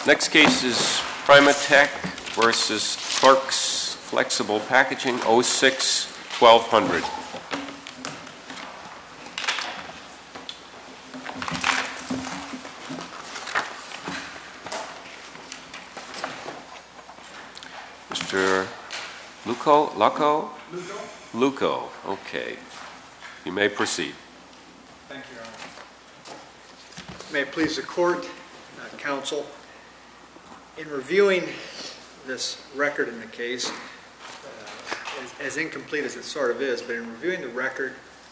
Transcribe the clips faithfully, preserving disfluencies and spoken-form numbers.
Next case is Primatech versus Clerks Flexible Packaging, oh six twelve hundred. Mister Luco, Luco? Luco. Luco, okay. You may proceed. Thank you, Your Honor. May it please the court, uh, counsel, in reviewing this record in the case, uh, as, as incomplete as it sort of is, but in reviewing the record,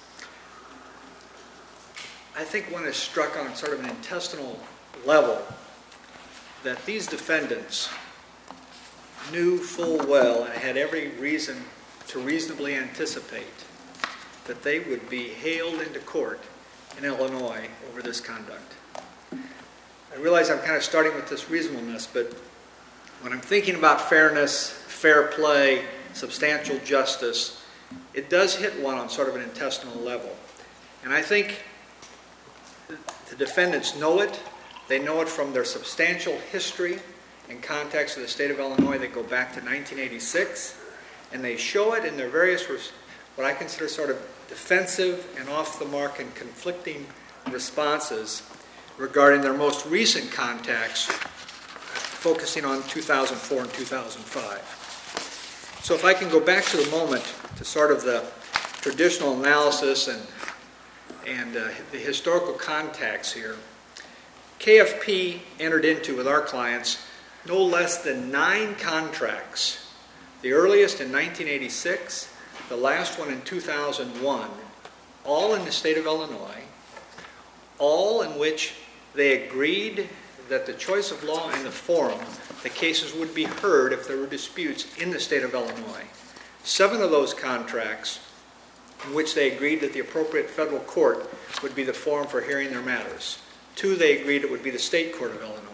I think one is struck on sort of an intestinal level that these defendants knew full well and had every reason to reasonably anticipate that they would be hailed into court in Illinois over this conduct. I realize I'm kind of starting with this reasonableness, but when I'm thinking about fairness, fair play, substantial justice, it does hit one on sort of an intestinal level. And I think the defendants know it. They know it from their substantial history and context of the state of Illinois that go back to nineteen eighty-six, and they show it in their various, what I consider sort of defensive and off the mark and conflicting responses regarding their most recent contacts, focusing on two thousand four and two thousand five. So if I can go back to the moment to sort of the traditional analysis and, and uh, the historical context here, K F P entered into with our clients no less than nine contracts, the earliest in nineteen eighty-six, the last one in two thousand one, all in the state of Illinois, all in which they agreed that the choice of law and the forum, the cases would be heard if there were disputes in the state of Illinois. Seven of those contracts in which they agreed that the appropriate federal court would be the forum for hearing their matters. Two, they agreed it would be the state court of Illinois.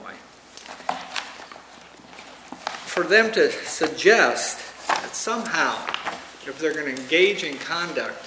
For them to suggest that somehow, if they're going to engage in conduct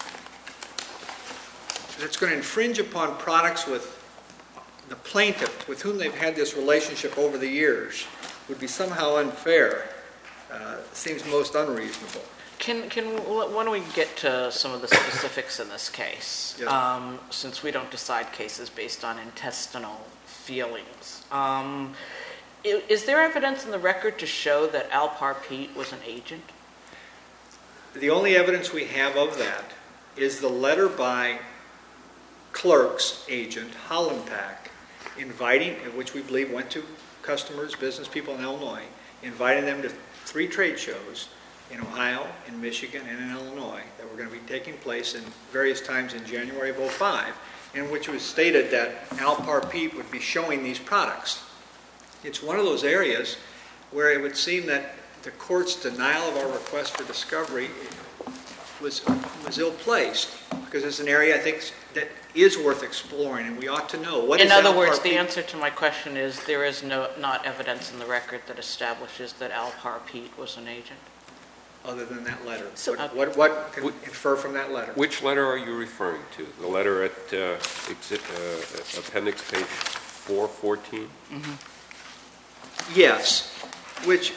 that's going to infringe upon products with the plaintiff, with whom they've had this relationship over the years, would be somehow unfair, uh, seems most unreasonable. Can, can, why don't we get to some of the specifics in this case, yes. um, since we don't decide cases based on intestinal feelings. Um, is, is there evidence in the record to show that Alpar Pete was an agent? The only evidence we have of that is the letter by Clerk's agent, Hollenpak, inviting, which we believe went to customers, business people in Illinois, inviting them to three trade shows in Ohio, in Michigan, and in Illinois that were going to be taking place in various times in January of oh five, in which it was stated that Alpar Pete would be showing these products. It's one of those areas where it would seem that the court's denial of our request for discovery was, was ill-placed, because it's an area I think that is worth exploring, and we ought to know. What in is other Alpar words, Pete? the answer to my question is there is no not evidence in the record that establishes that Alpar Pete was an agent. Other than that letter. So, what, uh, what, what can we infer from that letter? Which letter are you referring to? The letter at uh, exi- uh, appendix page four fourteen? Mm-hmm. Yes, which,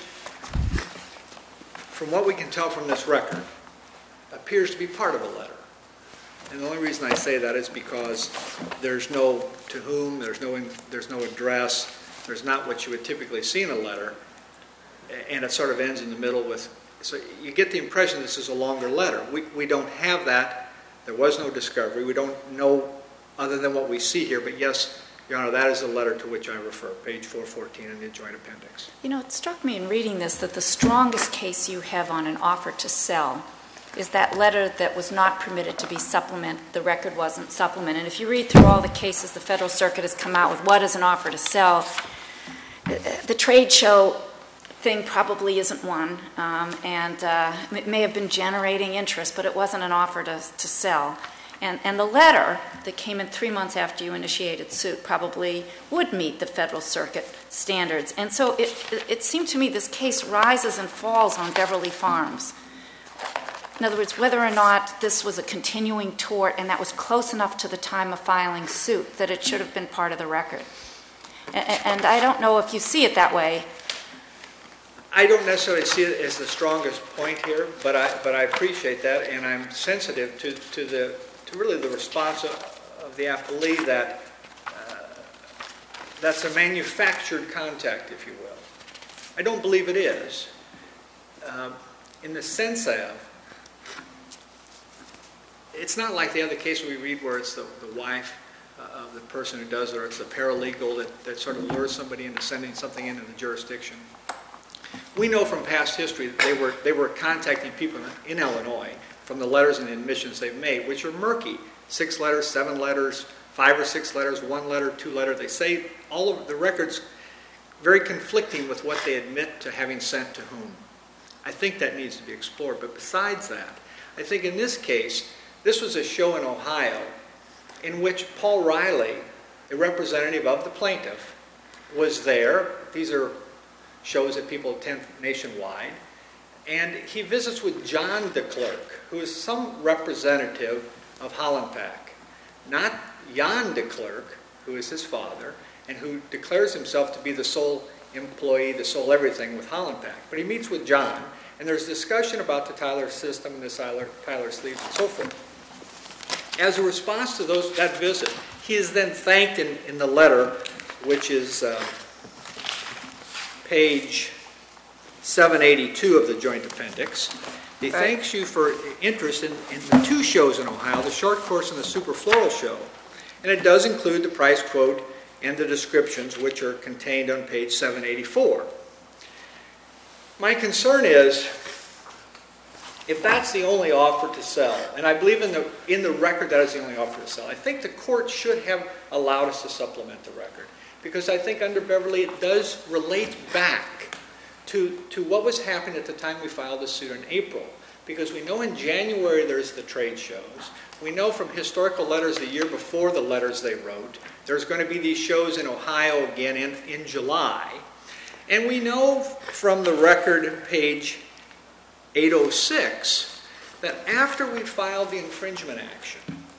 from what we can tell from this record, appears to be part of a letter. And the only reason I say that is because there's no to whom, there's no, there's no address, there's not what you would typically see in a letter, and it sort of ends in the middle with, so you get the impression this is a longer letter. We, we don't have that. There was no discovery. We don't know other than what we see here, but yes, Your Honor, that is the letter to which I refer, page four fourteen in the joint appendix. You know, it struck me in reading this that the strongest case you have on an offer to sell is that letter that was not permitted to be supplement. The record wasn't supplement. And if you read through all the cases the Federal Circuit has come out with, what is an offer to sell, the trade show thing probably isn't one. Um, and uh, it may have been generating interest, but it wasn't an offer to, to sell. And, and the letter that came in three months after you initiated suit probably would meet the Federal Circuit standards. And so it, it, it seemed to me this case rises and falls on Beverly Farms. In other words, whether or not this was a continuing tort and that was close enough to the time of filing suit that it should have been part of the record. A- And I don't know if you see it that way. I don't necessarily see it as the strongest point here, but I, but I appreciate that, and I'm sensitive to, to the, to really the response of, of the appellee that uh, that's a manufactured contact, if you will. I don't believe it is. Um, in the sense of, it's not like the other case we read where it's the, the wife uh, of the person who does it, or it's the paralegal that, that sort of lures somebody into sending something into the jurisdiction. We know from past history that they were, they were contacting people in Illinois from the letters and admissions they've made, which are murky. Six letters, seven letters, five or six letters, one letter, two letters. They say all of the records very conflicting with what they admit to having sent to whom. I think that needs to be explored. But besides that, I think in this case, this was a show in Ohio in which Paul Riley, a representative of the plaintiff, was there. These are shows that people attend nationwide. And he visits with John DeClercq, who is some representative of Hollenpack. Not Jan DeClercq, who is his father, and who declares himself to be the sole employee, the sole everything with Hollenpack. But he meets with John, and there's discussion about the Tyler system and the Tyler, Tyler sleeves and so forth. As a response to those, that visit, he is then thanked in, in the letter, which is uh, page seven eighty-two of the joint appendix. He Right. thanks you for interest in, in the two shows in Ohio, the short course and the super floral show. And it does include the price quote and the descriptions, which are contained on page seven eighty-four. My concern is, if that's the only offer to sell, and I believe in the, in the record that is the only offer to sell, I think the court should have allowed us to supplement the record. Because I think under Beverly it does relate back to, to what was happening at the time we filed the suit in April. Because we know in January there's the trade shows. We know from historical letters the year before the letters they wrote, there's going to be these shows in Ohio again in, in July. And we know from the record, page eight oh six, that after we filed the infringement action,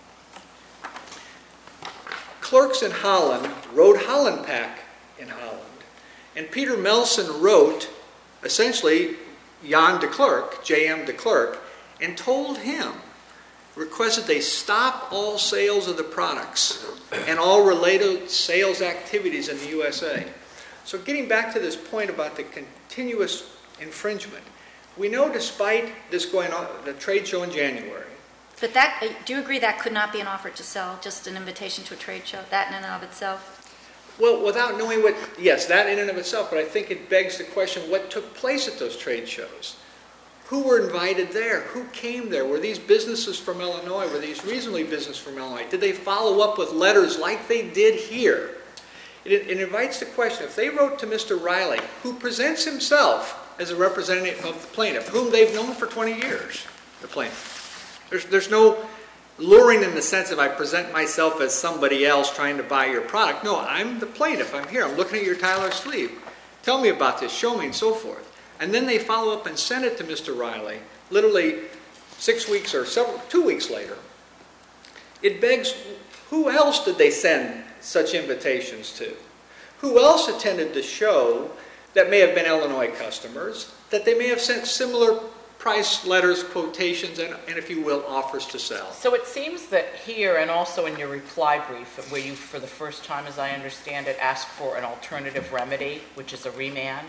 clerks in Holland wrote Hollenpack in Holland. And Peter Melson wrote, essentially, Jan DeClercq, J M DeClercq, and told him, requested they stop all sales of the products and all related sales activities in the U S A. So getting back to this point about the continuous infringement, we know despite this going on, the trade show in January. But that, do you agree that could not be an offer to sell, just an invitation to a trade show, that in and of itself? Well, without knowing what, yes, that in and of itself, but I think it begs the question, what took place at those trade shows? Who were invited there? Who came there? Were these businesses from Illinois? Were these reasonably business from Illinois? Did they follow up with letters like they did here? It, it invites the question, if they wrote to Mister Riley, who presents himself as a representative of the plaintiff, whom they've known for twenty years, the plaintiff. There's, there's no luring in the sense of I present myself as somebody else trying to buy your product. No, I'm the plaintiff. I'm here. I'm looking at your Tyler sleeve. Tell me about this. Show me, and so forth. And then they follow up and send it to Mister Riley, literally six weeks or several, two weeks later. It begs, who else did they send such invitations to? Who else attended the show that may have been Illinois customers, that they may have sent similar price letters, quotations, and, and if you will, offers to sell? So it seems that here, and also in your reply brief, where you, for the first time, as I understand it, asked for an alternative remedy, which is a remand.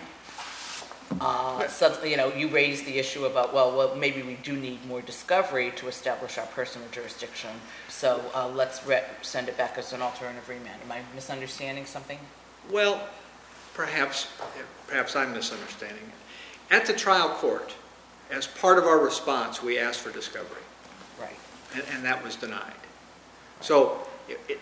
Uh, suddenly, you know, you raised the issue about, well, well, maybe we do need more discovery to establish our personal jurisdiction, so uh, let's re- send it back as an alternative remand. Am I misunderstanding something? Well, perhaps, perhaps I'm misunderstanding it. At the trial court, as part of our response, we asked for discovery. Right. And, and that was denied. So, it, it,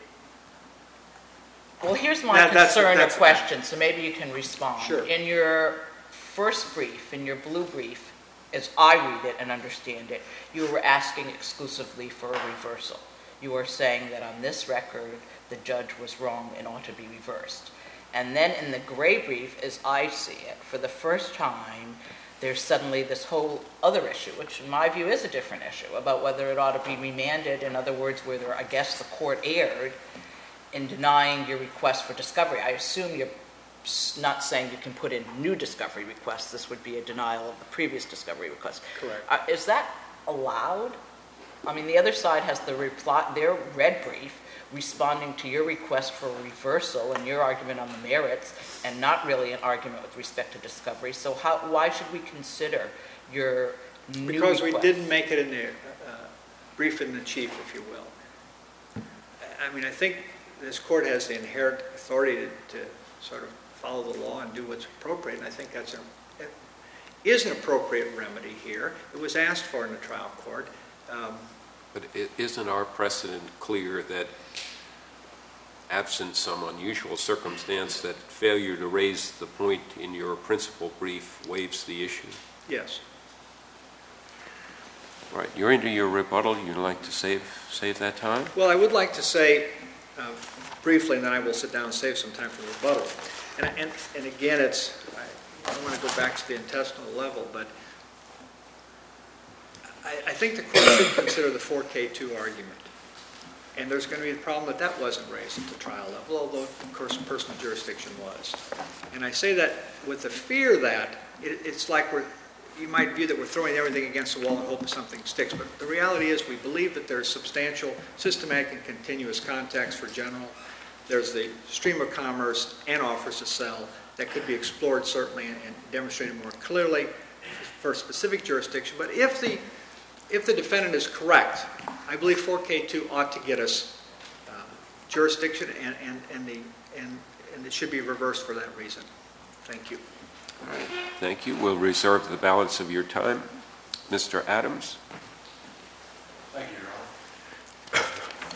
well, here's my that, that's, concern that's, or question, so maybe you can respond. Sure. In your first brief, in your blue brief, as I read it and understand it, you were asking exclusively for a reversal. You were saying that on this record, the judge was wrong and ought to be reversed. And then in the gray brief, as I see it, for the first time, there's suddenly this whole other issue, which in my view is a different issue, about whether it ought to be remanded, in other words, whether I guess the court erred in denying your request for discovery, I assume you're s- not saying you can put in new discovery requests. This would be a denial of the previous discovery request. Correct. Uh, Is that allowed? I mean, the other side has the reply, their red brief responding to your request for reversal and your argument on the merits, and not really an argument with respect to discovery. So how, why should we consider your new Because we request? didn't make it in the uh, brief in the chief, if you will. I mean, I think this court has the inherent authority to, to sort of follow the law and do what's appropriate, and I think that's a, it is an appropriate remedy here. It was asked for in the trial court. Um, But i- isn't our precedent clear that absent some unusual circumstance, that failure to raise the point in your principal brief waives the issue? Yes. All right, you're into your rebuttal. You'd like to save, save that time? Well, I would like to say uh, briefly, and then I will sit down and save some time for rebuttal. And, and, and again, it's, I, I don't want to go back to the intestinal level, but I, I think the court should consider the four K two argument. And there's going to be the problem that that wasn't raised at the trial level, although, of course, personal jurisdiction was. And I say that with the fear that it, it's like we're, you might view that we're throwing everything against the wall and hoping something sticks. But the reality is we believe that there's substantial, systematic, and continuous context for general. There's the stream of commerce and offers to sell that could be explored certainly and, and demonstrated more clearly for a specific jurisdiction. But if the if the defendant is correct, I believe four K two ought to get us uh, jurisdiction, and, and, and, the, and, and it should be reversed for that reason. Thank you. All right, thank you. We'll reserve the balance of your time. Mister Adams? Thank you, Your Honor.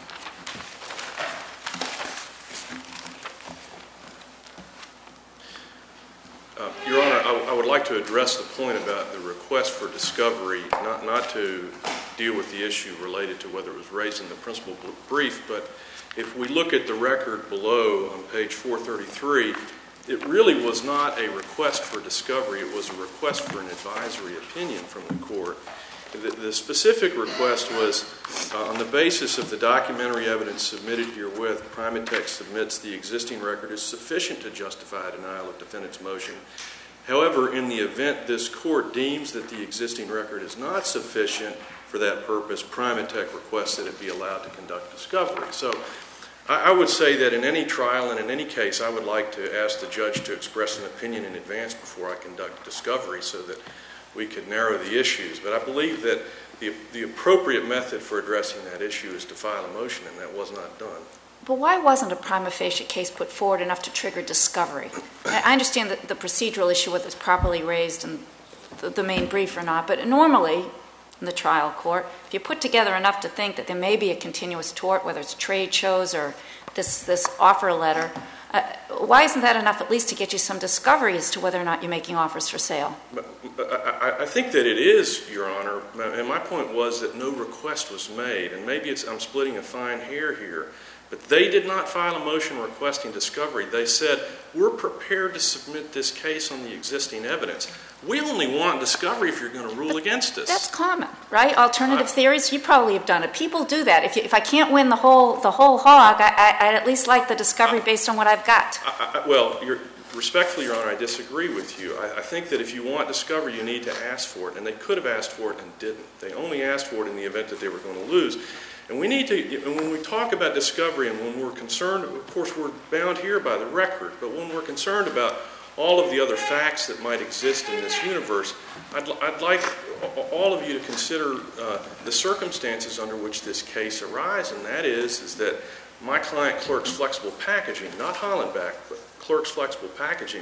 Uh, Your Honor, I, I would like to address the point about the request for discovery, not, not to deal with the issue related to whether it was raised in the principal brief, but if we look at the record below on page four thirty-three, it really was not a request for discovery. It was a request for an advisory opinion from the court. The, the specific request was, uh, on the basis of the documentary evidence submitted herewith, Primatech submits the existing record is sufficient to justify denial of defendant's motion. However, in the event this court deems that the existing record is not sufficient for that purpose, Primatech requests that it be allowed to conduct discovery. So I, I would say that in any trial and in any case, I would like to ask the judge to express an opinion in advance before I conduct discovery so that we could narrow the issues. But I believe that the, the appropriate method for addressing that issue is to file a motion, and that was not done. But why wasn't a prima facie case put forward enough to trigger discovery? I understand that the procedural issue, whether it's properly raised in the, the main brief or not, but normally in the trial court, if you put together enough to think that there may be a continuous tort, whether it's trade shows or this, this offer letter, uh, why isn't that enough at least to get you some discovery as to whether or not you're making offers for sale? But, but I, I think that it is, Your Honor, and my point was that no request was made, and maybe it's, I'm splitting a fine hair here, but they did not file a motion requesting discovery. They said, we're prepared to submit this case on the existing evidence. We only want discovery if you're going to rule But against us. That's common, right? Alternative I, theories, you probably have done it. People do that. If, you, if I can't win the whole the whole hog, I, I, I'd at least like the discovery based on what I've got. I, I, well, you're, respectfully, Your Honor, I disagree with you. I, I think that if you want discovery, you need to ask for it, and they could have asked for it and didn't. They only asked for it in the event that they were going to lose. And we need to, and when we talk about discovery and when we're concerned, of course, we're bound here by the record, but when we're concerned about all of the other facts that might exist in this universe, I'd, I'd like all of you to consider uh, the circumstances under which this case arises, and that is, is that my client, Clerks Flexible Packaging, not Hollenbeck, but Clerks Flexible Packaging,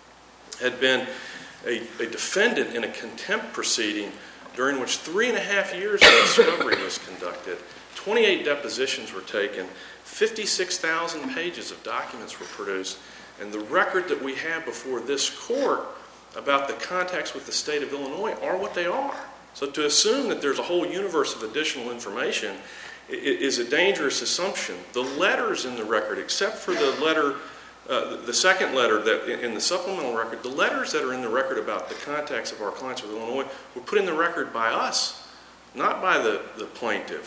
had been a, a defendant in a contempt proceeding during which three and a half years of discovery was conducted. twenty-eight depositions were taken, fifty-six thousand pages of documents were produced, and the record that we have before this court about the contacts with the state of Illinois are what they are. So to assume that there's a whole universe of additional information is a dangerous assumption. The letters in the record, except for the letter, uh, the second letter that in the supplemental record, the letters that are in the record about the contacts of our clients with Illinois were put in the record by us, not by the, the plaintiff.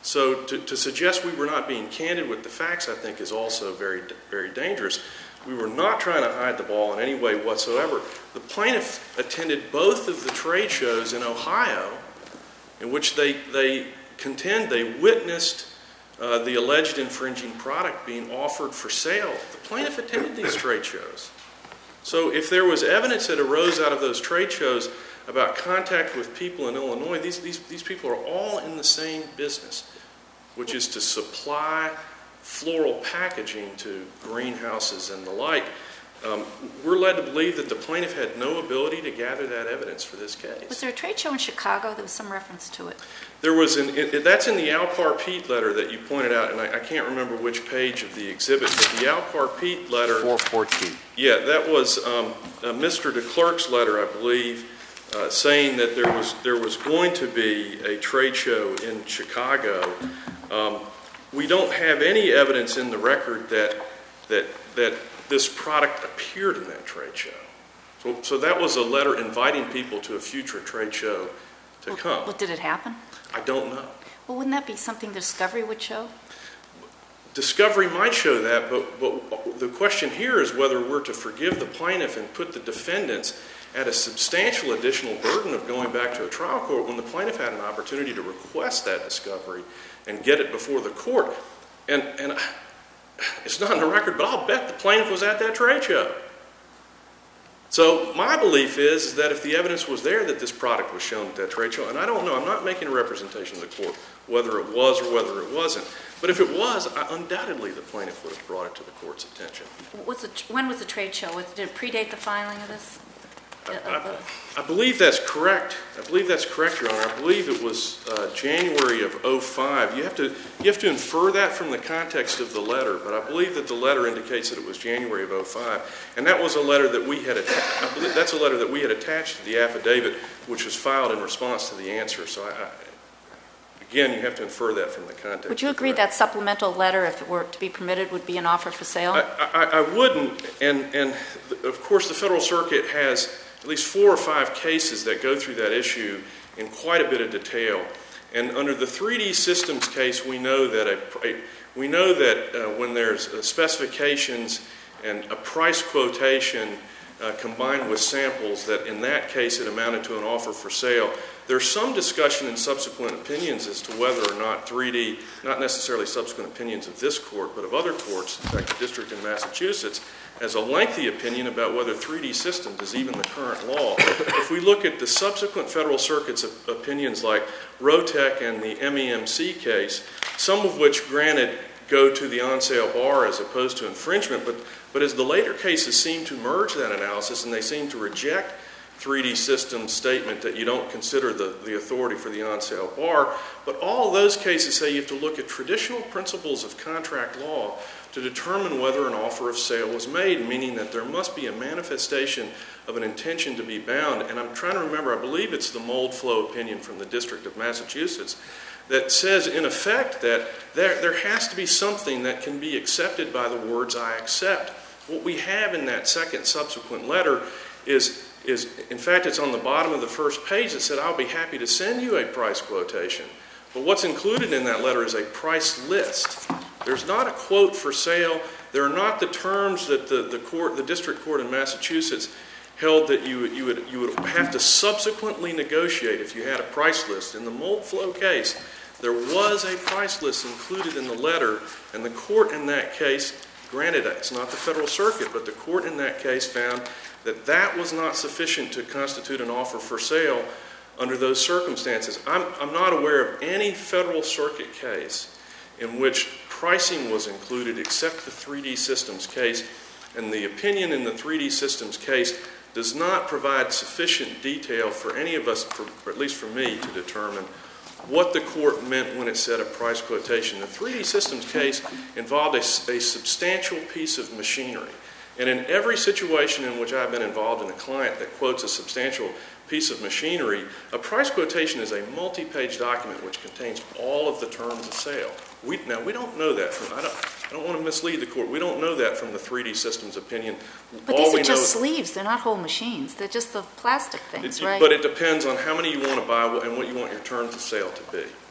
So to, to suggest we were not being candid with the facts, I think, is also very, very dangerous. We were not trying to hide the ball in any way whatsoever. The plaintiff attended both of the trade shows in Ohio in which they, they contend they witnessed uh, the alleged infringing product being offered for sale. The plaintiff attended these trade shows. So if there was evidence that arose out of those trade shows about contact with people in Illinois, these, these, these people are all in the same business, which is to supply floral packaging to greenhouses and the like. Um, we're led to believe that the plaintiff had no ability to gather that evidence for this case. Was there a trade show in Chicago? There was some reference to it. There was an, it, that's in the Alpar Pete letter that you pointed out, and I, I can't remember which page of the exhibit, but the Alpar Pete letter. four fourteen. Yeah, that was um, uh, Mister DeClerc's letter, I believe, uh, saying that there was there was going to be a trade show in Chicago. Um, we don't have any evidence in the record that that that this product appeared in that trade show. So, so that was a letter inviting people to a future trade show to well, come. Well, did it happen? I don't know. Well, wouldn't that be something Discovery would show? Discovery might show that, but, but the question here is whether we're to forgive the plaintiff and put the defendants at a substantial additional burden of going back to a trial court when the plaintiff had an opportunity to request that discovery and get it before the court. And, and it's not in the record, but I'll bet the plaintiff was at that trade show. So my belief is that if the evidence was there that this product was shown at that trade show, and I don't know, I'm not making a representation to the court whether it was or whether it wasn't, but if it was, I, undoubtedly the plaintiff would have brought it to the court's attention. Was it, when was the trade show? Was, did it predate the filing of this? I, I, I believe that's correct. I believe that's correct, Your Honor. I believe it was uh, January of oh five. You have to you have to infer that from the context of the letter, but I believe that the letter indicates that it was January of oh five, and that was a letter that we had. Atta- I believe that's a letter that we had attached to the affidavit, which was filed in response to the answer. So, I, I, again, you have to infer that from the context. Would you agree that supplemental letter, if it were to be permitted, would be an offer for sale? I, I, I wouldn't, and and of course the Federal Circuit has at least four or five cases that go through that issue in quite a bit of detail. And under the three D Systems case, we know that a, a we know that uh, when there's uh, specifications and a price quotation uh, combined with samples, that in that case it amounted to an offer for sale. There's some discussion in subsequent opinions as to whether or not three D, not necessarily subsequent opinions of this court, but of other courts, in fact, the district in Massachusetts, has a lengthy opinion about whether three D Systems is even the current law. If we look at the subsequent Federal Circuit's opinions like Rotec and the M E M C case, some of which, granted, go to the on-sale bar as opposed to infringement, but, but as the later cases seem to merge that analysis and they seem to reject three D Systems statement that you don't consider the, the authority for the on-sale bar, but all those cases say you have to look at traditional principles of contract law to determine whether an offer of sale was made, meaning that there must be a manifestation of an intention to be bound. And I'm trying to remember, I believe it's the Mold Flow opinion from the District of Massachusetts that says, in effect, that there, there has to be something that can be accepted by the words "I accept." What we have in that second subsequent letter is is, in fact, it's on the bottom of the first page that said, "I'll be happy to send you a price quotation." But what's included in that letter is a price list. There's not a quote for sale. There are not the terms that the, the court, the district court in Massachusetts held that you, you, would, you would have to subsequently negotiate if you had a price list. In the Mold Flow case, there was a price list included in the letter, and the court in that case, granted it's not the Federal Circuit, but the court in that case found that that was not sufficient to constitute an offer for sale under those circumstances. I'm, I'm not aware of any Federal Circuit case in which pricing was included except the three D Systems case, and the opinion in the three D Systems case does not provide sufficient detail for any of us, for, or at least for me, to determine what the court meant when it said a price quotation. The three D Systems case involved a, a substantial piece of machinery. And in every situation in which I've been involved in a client that quotes a substantial piece of machinery, a price quotation is a multi-page document which contains all of the terms of sale. We, now, we don't know that from, I don't, I don't want to mislead the court, we don't know that from the three D Systems opinion. But all these we are just know, sleeves, they're not whole machines, they're just the plastic things, it, right? But it depends on how many you want to buy and what you want your terms of sale to be.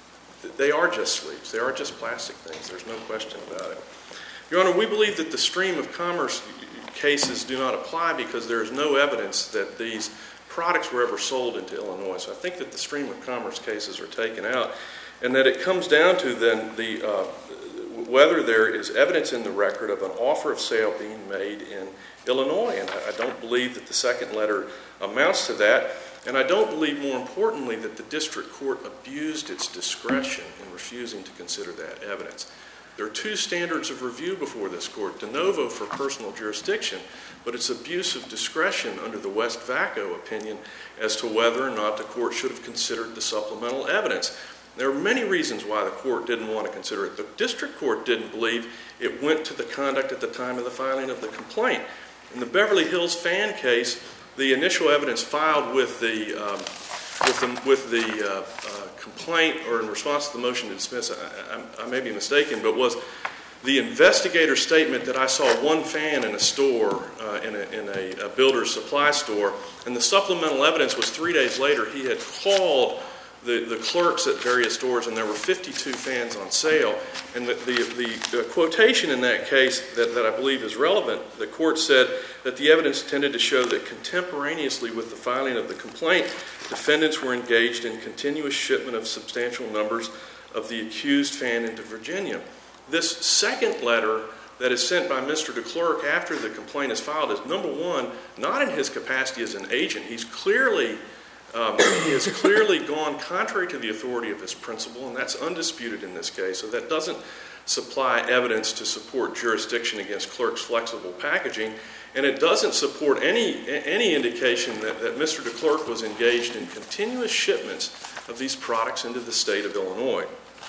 they are just sleeves. They are just plastic things. There's no question about it. Your Honor, we believe that the stream of commerce cases do not apply because there is no evidence that these products were ever sold into Illinois. So I think that the stream of commerce cases are taken out, and that it comes down to then the uh, whether there is evidence in the record of an offer of sale being made in Illinois. And I don't believe that the second letter amounts to that. And I don't believe, more importantly, that the district court abused its discretion in refusing to consider that evidence. There are two standards of review before this court: de novo for personal jurisdiction, but it's abuse of discretion under the West Vaco opinion as to whether or not the court should have considered the supplemental evidence. There are many reasons why the court didn't want to consider it. The district court didn't believe it went to the conduct at the time of the filing of the complaint. In the Beverly Hills fan case, the initial evidence filed with the um, with the, with the uh, uh, complaint, or in response to the motion to dismiss, I, I, I may be mistaken, but was the investigator's statement that I saw one fan in a store, uh, in, a, in a, a builder's supply store, and the supplemental evidence was three days later he had called the, the clerks at various stores, and there were fifty-two fans on sale. And the, the, the, the quotation in that case that, that I believe is relevant, the court said that the evidence tended to show that contemporaneously with the filing of the complaint, defendants were engaged in continuous shipment of substantial numbers of the accused fan into Virginia. This second letter that is sent by Mister DeClercq after the complaint is filed is, number one, not in his capacity as an agent. He's clearly Um, he has clearly gone contrary to the authority of his principal, and that's undisputed in this case. So that doesn't supply evidence to support jurisdiction against Clerk's flexible packaging, and it doesn't support any any indication that, that Mister DeClercq was engaged in continuous shipments of these products into the state of Illinois.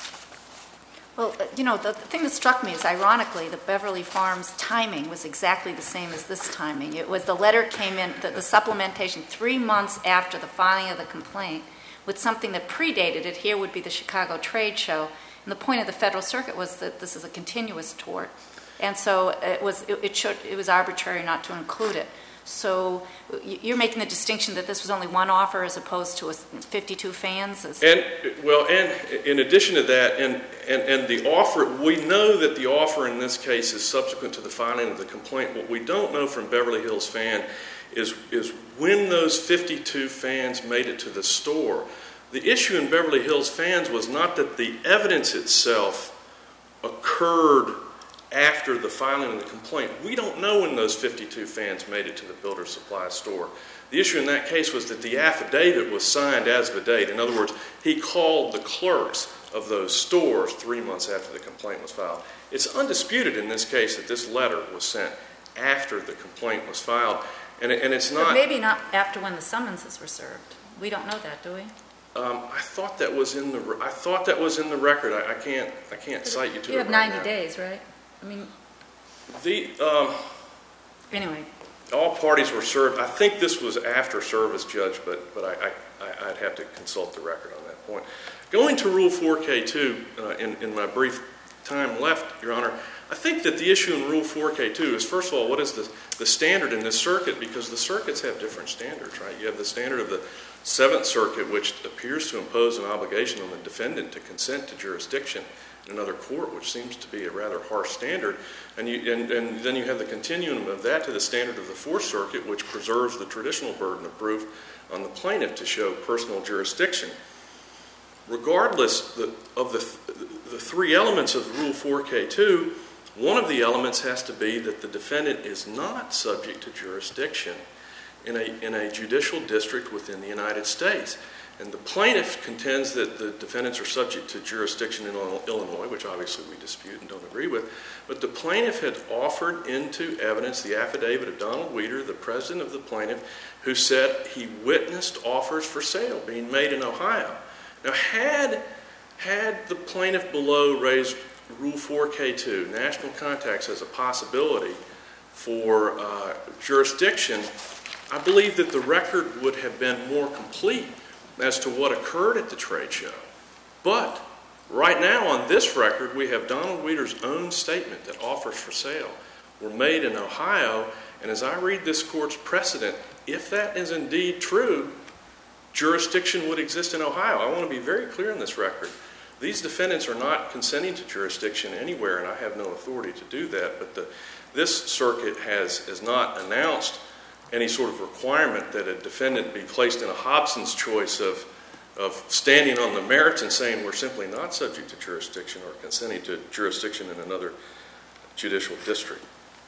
Well, you know, the thing that struck me is, ironically, the Beverly Farms timing was exactly the same as this timing. It was the letter came in, the, the supplementation, three months after the filing of the complaint, with something that predated it. Here would be the Chicago Trade Show. And the point of the Federal Circuit was that this is a continuous tort. And so it was, it, it, should, it was arbitrary not to include it. So you're making the distinction that this was only one offer as opposed to a fifty-two fans? And, well, and in addition to that, and, and, and the offer, we know that the offer in this case is subsequent to the filing of the complaint. What we don't know from Beverly Hills Fan is, is when those fifty-two fans made it to the store. The issue in Beverly Hills Fans was not that the evidence itself occurred after the filing of the complaint. We don't know when those fifty-two fans made it to the Builder's Supply store. The issue in that case was that the affidavit was signed as of a date. In other words, he called the clerks of those stores three months after the complaint was filed. It's undisputed in this case that this letter was sent after the complaint was filed, and, it, and it's not... But maybe not after when the summonses were served. We don't know that, do we? Um, I thought that was in the. I thought that was in the record. I, I can't. I can't cite you to you it have right ninety now. days, right? I mean, the um, anyway. all parties were served. I think this was after service, Judge, but but I, I I'd have to consult the record on that point. Going to Rule four K two uh, in in my brief time left, Your Honor, I think that the issue in Rule four K two is, first of all, what is the the standard in this circuit? Because the circuits have different standards, right? You have the standard of the Seventh Circuit, which appears to impose an obligation on the defendant to consent to jurisdiction in another court, which seems to be a rather harsh standard. And, you, and, and then you have the continuum of that to the standard of the Fourth Circuit, which preserves the traditional burden of proof on the plaintiff to show personal jurisdiction. Regardless the, of the, the three elements of Rule four K two, one of the elements has to be that the defendant is not subject to jurisdiction in a, in a judicial district within the United States. And the plaintiff contends that the defendants are subject to jurisdiction in Illinois, which obviously we dispute and don't agree with. But the plaintiff had offered into evidence the affidavit of Donald Weider, the president of the plaintiff, who said he witnessed offers for sale being made in Ohio. Now, had, had the plaintiff below raised Rule four K two, national contacts, as a possibility for uh, jurisdiction, I believe that the record would have been more complete as to what occurred at the trade show. But right now on this record, we have Donald Weider's own statement that offers for sale were made in Ohio, and as I read this court's precedent, if that is indeed true, jurisdiction would exist in Ohio. I want to be very clear in this record. These defendants are not consenting to jurisdiction anywhere, and I have no authority to do that, but the, this circuit has, has not announced any sort of requirement that a defendant be placed in a Hobson's choice of, of standing on the merits and saying we're simply not subject to jurisdiction or consenting to jurisdiction in another judicial district.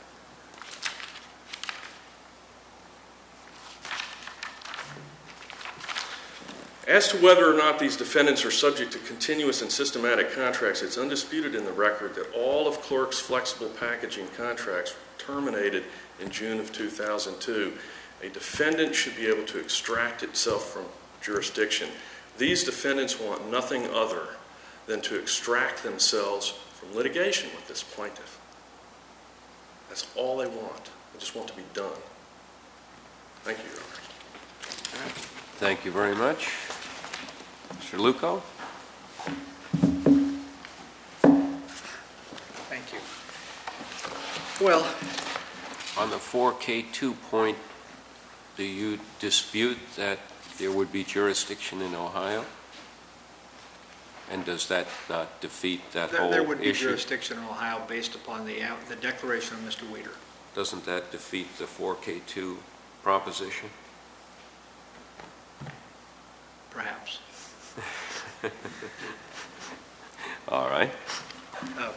As to whether or not these defendants are subject to continuous and systematic contracts, it's undisputed in the record that all of Clerk's flexible packaging contracts terminated in June of two thousand two. A defendant should be able to extract itself from jurisdiction. These defendants want nothing other than to extract themselves from litigation with this plaintiff. That's all they want. They just want to be done. Thank you, Your Honor. Thank you very much. Mister Luco? Thank you. Well, On the four K two point, do you dispute that there would be jurisdiction in Ohio? And does that not defeat that there, whole there would be issue? jurisdiction in Ohio based upon the, uh, the declaration of Mister Weider. Doesn't that defeat the four K two proposition? Perhaps. All right. Uh,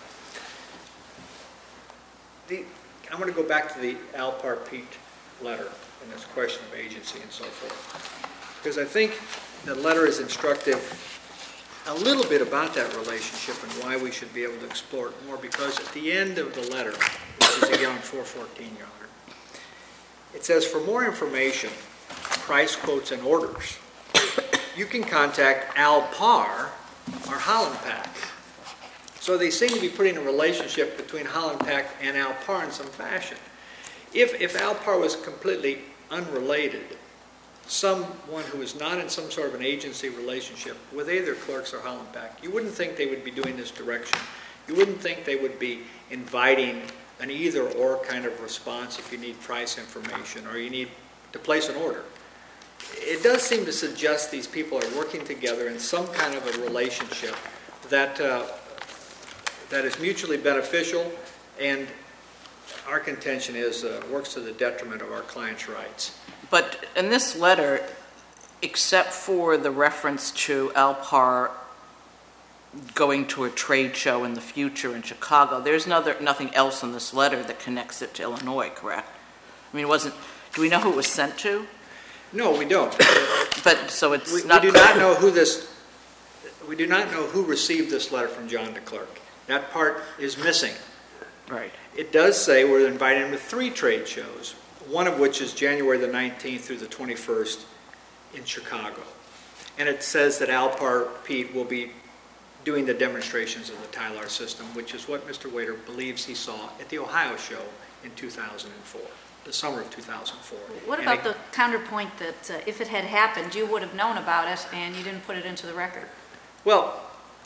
the, I'm going to go back to the Alpar Pete letter and this question of agency and so forth, because I think the letter is instructive a little bit about that relationship and why we should be able to explore it more, because at the end of the letter, which is again on four fourteen, Your Honor, it says, for more information, price quotes and orders, you can contact Alpar or Hollenpak. So they seem to be putting a relationship between Hollenpak and Alpar in some fashion. If, if Alpar was completely unrelated, someone who is not in some sort of an agency relationship with either Clerks or Hollenpak, you wouldn't think they would be doing this direction. You wouldn't think they would be inviting an either-or kind of response if you need price information or you need to place an order. It does seem to suggest these people are working together in some kind of a relationship that uh, that is mutually beneficial, and our contention is uh, works to the detriment of our clients' rights. But in this letter, except for the reference to Alpar going to a trade show in the future in Chicago, there's no, nothing else in this letter that connects it to Illinois, correct? I mean, it wasn't, do we know who it was sent to? No, we don't. But, so it's we, not... we do not know who this, we do not know who received this letter from John DeClercq. That part is missing. Right. It does say we're inviting him to three trade shows, one of which is January the nineteenth through the twenty-first in Chicago. And it says that Alpar Pete will be doing the demonstrations of the Tylar system, which is what Mister Weider believes he saw at the Ohio show in two thousand four, the summer of two thousand four. What And about it- the counterpoint that uh, if it had happened, you would have known about it and you didn't put it into the record? Well,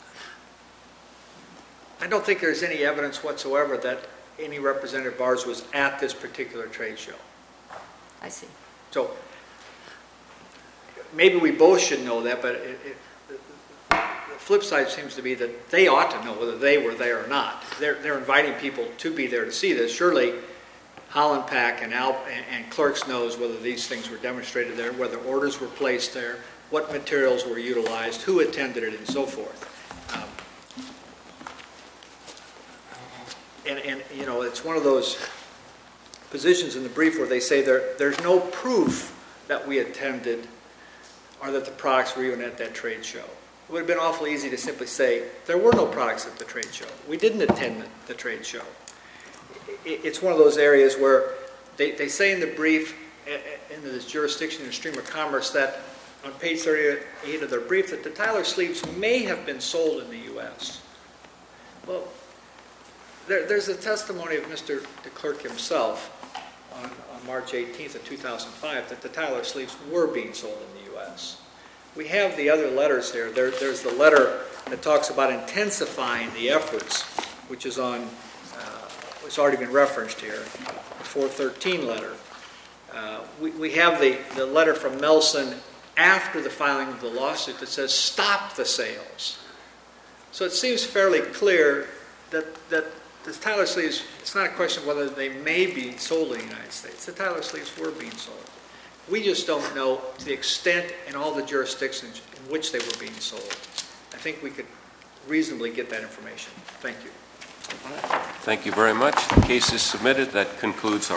I don't think there's any evidence whatsoever that any representative of ours was at this particular trade show. I see. So maybe we both should know that, but it, it, the flip side seems to be that they ought to know whether they were there or not. They're, they're inviting people to be there to see this. Surely Hollenpak and, Al, and, and Clerks knows whether these things were demonstrated there, whether orders were placed there, what materials were utilized, who attended it, and so forth. Um, and, and, you know, it's one of those positions in the brief where they say there, there's no proof that we attended or that the products were even at that trade show. It would have been awfully easy to simply say there were no products at the trade show. We didn't attend the, the trade show. It, it's one of those areas where they, they say in the brief, in this jurisdiction and stream of commerce, that on page thirty-eight of their brief, that the Tyler sleeves may have been sold in the U S Well, there, there's a testimony of Mister DeClercq himself on, on March eighteenth of two thousand five that the Tyler sleeves were being sold in the U S We have the other letters here. There, there's the letter that talks about intensifying the efforts, which is on, uh, it's already been referenced here, the four thirteen letter. Uh, we, we have the, the letter from Melson after the filing of the lawsuit that says stop the sales. So it seems fairly clear that, that the Tyler sleeves, it's not a question of whether they may be sold in the United States. The Tyler sleeves were being sold. We just don't know to the extent and all the jurisdictions in which they were being sold. I think we could reasonably get that information. Thank you. Thank you very much. The case is submitted. That concludes our